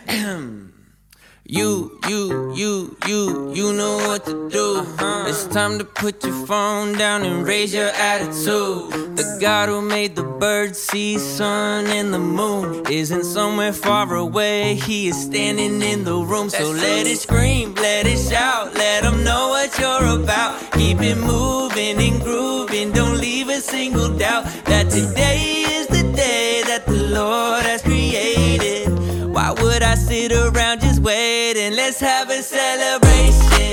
You know what to do. It's time to put your phone down and raise your attitude. The God who made the birds, sea, sun, and the moon isn't somewhere far away. He is standing in the room. So let it scream, let it shout, let him know what you're about. Keep it moving and grooving, don't leave a single doubt that today is the day that the Lord has created. Why would I sit around just waiting? Let's have a celebration.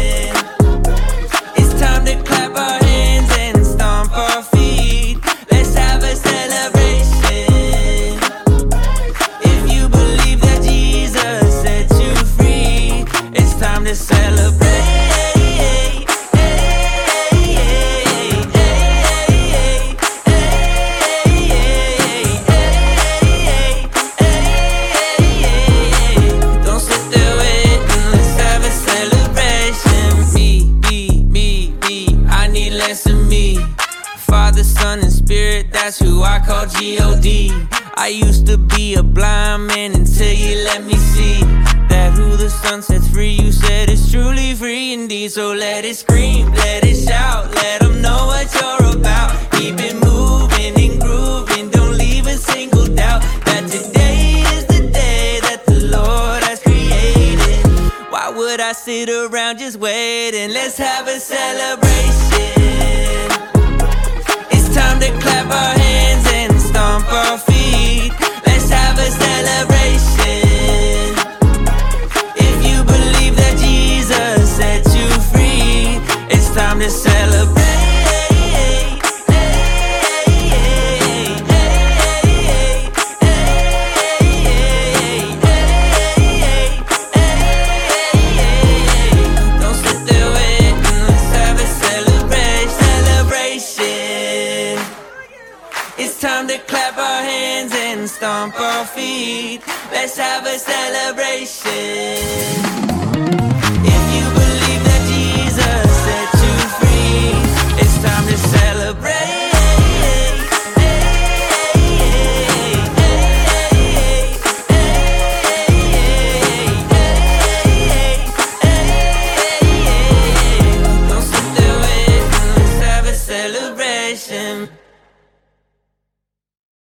It's time to clap our hands and stomp our feet. Let's have a celebration. If you believe that Jesus set you free, it's time to celebrate. Father, Son, and Spirit, that's who I call G-O-D. I used to be a blind man until you let me see that who the Son sets free, you said is truly free indeed. So let it scream, let it shout, let them know what you're about. Keep it moving and grooving, don't leave a single doubt that today is the day that the Lord has created. Why would I sit around just waiting? Let's have a celebration. Time to clap our hands and stomp our feet. Let's have a celebration. If you believe that Jesus set you free, it's time to celebrate. Don't sit there waiting, let's have a celebration. It's time to clap our hands and stomp our feet. Let's have a celebration.